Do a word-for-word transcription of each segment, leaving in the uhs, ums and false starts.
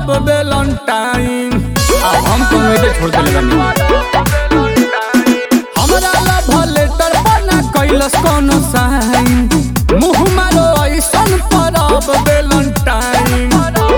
परब वेलेंटाइन। अब हम तो उम्मीद छोड़ देले बानी। हमरा लव लेटर बना कैलस कोनो साइन, मुँह मारो ऐसन परब वेलेंटाइन।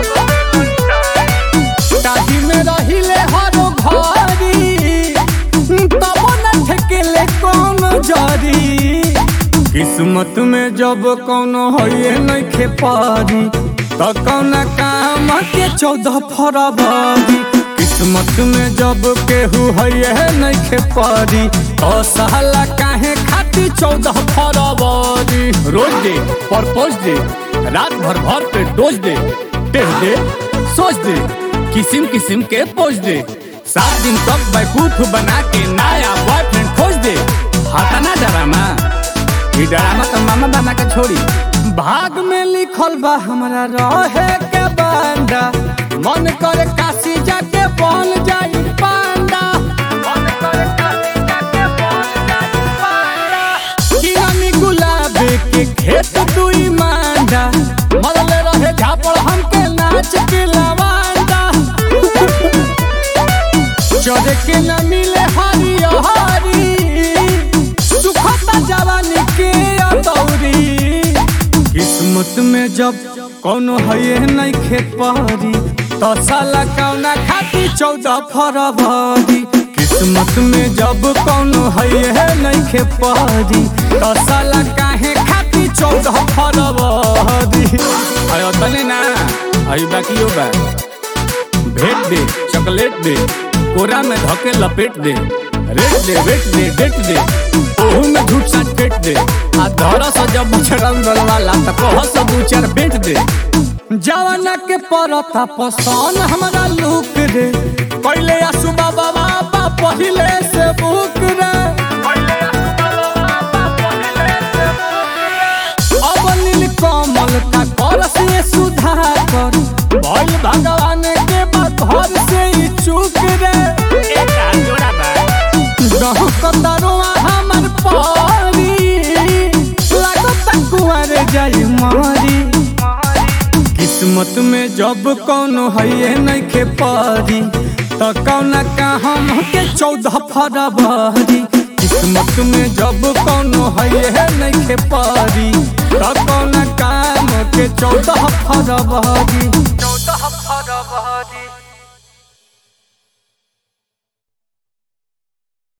ताही में रहिले हरो घरी, तब न ठेकेले कोनो जरी। किस्मत में जब कोनो होए नइखे पारी, त कौन काम के चौदह फरवरी। किस्मत में जब केहू है नइखे पारी, तो साला काहे खाती चौदह फरवरी। रोज दे, परपोज दे, रात भर भर पे डोज दे, टेह दे, सोच दे, किसिम किसिम के पोज दे। सात दिन तक बेवकूफ बना के नया बॉयफ्रेंड खोज दे। हटाना डरामा, ई डरामा तो मामा बना के छोड़ी। भाग में लिखल बा हमरा रहे के बांडा, मन करे काशी जाके बन जाई पांडा। मन करे काशी जाके बन जाई पांडा। किरानी गुलाब के खेत दुई मांडा, मरले रहे झापड़ हमके नाच के लवांडा। चढ़े के न मिले हरी हरी, सुखता जवानी के अतौरी। किस्मत में जब कोनो है नइखे पारी, तो साला कौना खाती चौदह फरवरी। किस्मत में जब कोनो है नइखे पारी, तो साला काहे खाती चौदह फरवरी। अरे तने ना आई बाकी बा, भेट दे, चॉकलेट दे, कोरा में धके लपेट दे, रेट दे, वेट दे, डेट दे, ओहू में झूठ सच पेट दे। आ धरा सा जब बछड़न वाला त कह सा दू चार बेच दे। जवाना के परता पसंद हमरा लुक रे, पहले आसु बाबा बाबा पहिले से बुक रे। अब नील कमल का कर से सुधार कर, भइल भगवान के बात घर से ही चूक रे। एक जोड़ा बा दह कतरवा हमर पारी, लागत कुंवर जाई मारी। किस्मत में जब कोनो है नइखे पारी, त कौन का हम के चौदह फरवरी। किस्मत में जब कोनो है नइखे पारी, त कौन काम के चौदह फरवरी।